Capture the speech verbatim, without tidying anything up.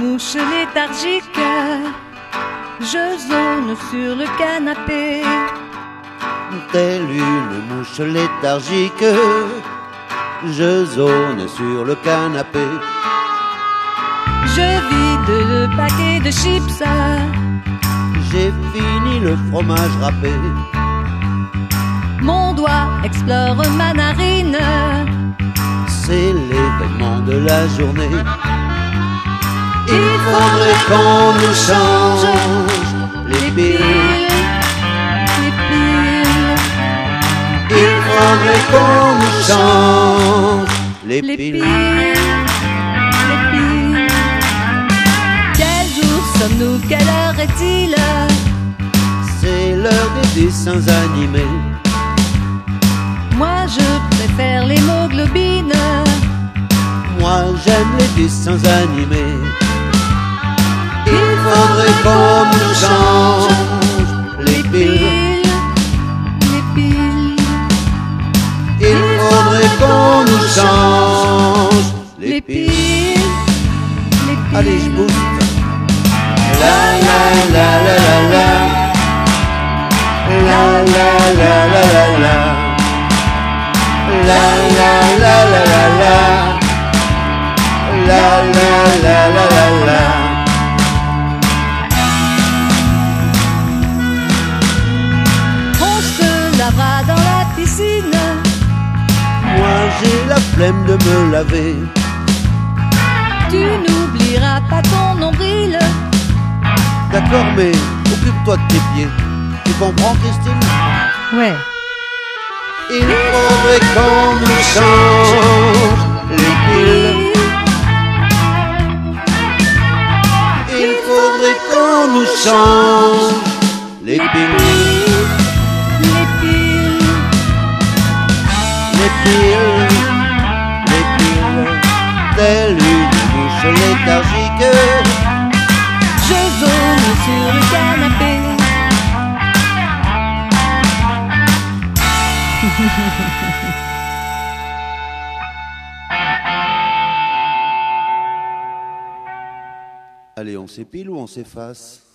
mouche léthargique, je zone sur le canapé. Telle une mouche léthargique, je zone sur le canapé. Je vide le paquet de chips, j'ai fini le fromage râpé. Mon doigt explore ma narine, c'est l'événement de la journée. Il faudrait qu'on nous change les piles. Les piles. Il faudrait qu'on nous change les Les piles. piles. Les piles. Quel jour sommes-nous? Quelle heure est-il? C'est l'heure des dessins animés. Moi je préfère l'hémoglobine. Moi j'aime les dessins animés. Il faudrait qu'on nous change les piles. Les piles. Il faudrait qu'on nous change les Les piles. piles. Les piles. Allez, je booste. La la la la la la. La la la la la la. La la la la la la. La la la la la la. On se lavera dans la piscine. Moi j'ai la flemme de me laver. Tu n'oublieras pas ton nombril. D'accord, mais occupe-toi de tes pieds. Tu comprends, Christine? Ouais. Il faudrait qu'on nous change les piles. Il faudrait qu'on nous change les piles. Les piles. Les piles, les piles, telle une mouche léthargique. Je zone sur le canapé. Allez, on s'épile ou on s'efface?